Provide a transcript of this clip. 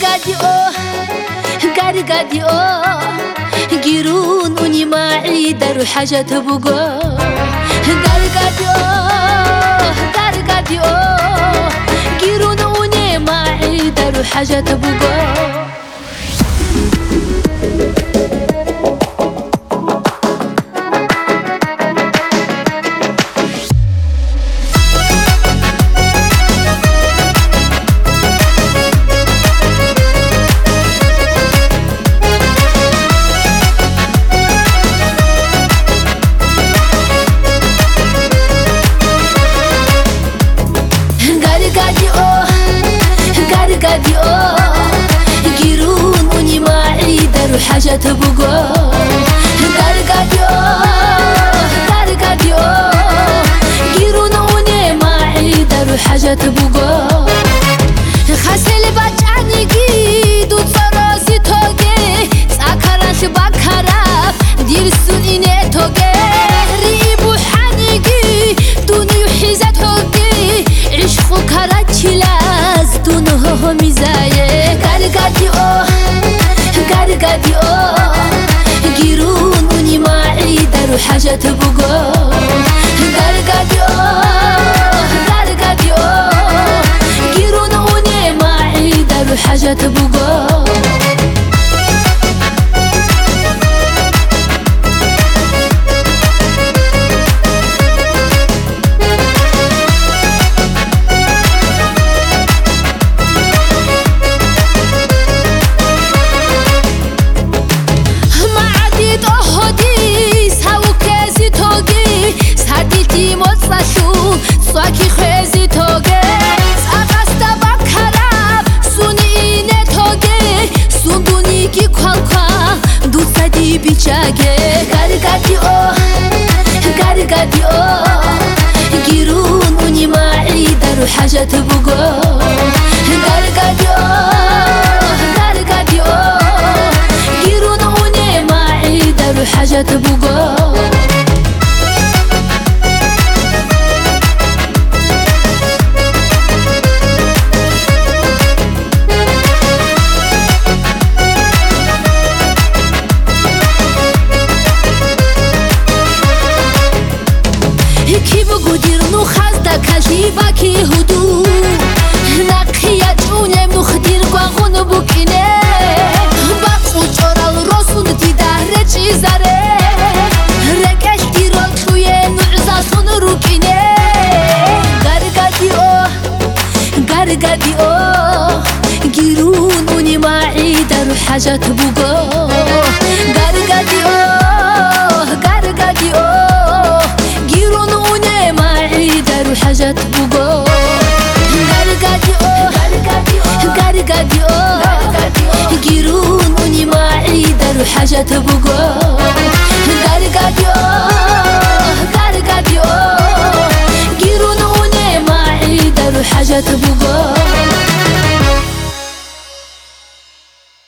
قادي جيرون وني معي دارو حاجة تبقى قادي جيرون وني معي دارو حاجة تبقى جيرون وني معي دارو حاجة تبقى قادي جيرون وني معي دارو حاجة تبقى خاسل بچانی گی دو ترازی توگه ساکرانش باکراب دیرسون اینه توگه ریبو حنیگی دونیو حیزت توگی عشقو کراچیلاز دونه میزایه قادي جيرون وني معي دارو حاجة تبقى قادي جيرون وني معي دارو حاجة تبقى سواکی خوزی توگه ساقستا باکراب سونینه توگه سوندونی کی کالکا دوستدی بیچاگه قادي گیرون ونی معی دارو حاجة تبقى قادي گیرون ونی معی دارو حاجة تبقى کی بگو دیرنو خزده کجی باکی هدو نقیه جونه مخدیر گواغون بکنه باقو چورال رسون دیداره چیزاره رگش دیرال توی نعزاسون رو کنه قادي گیرون ونی معی دارو حاجة تبقى قادي جيرون وني معي دارو حاجة تبقى قادي جيرون وني معي دارو حاجة تبقى قادي جيرون وني معي دارو حاجة تبقى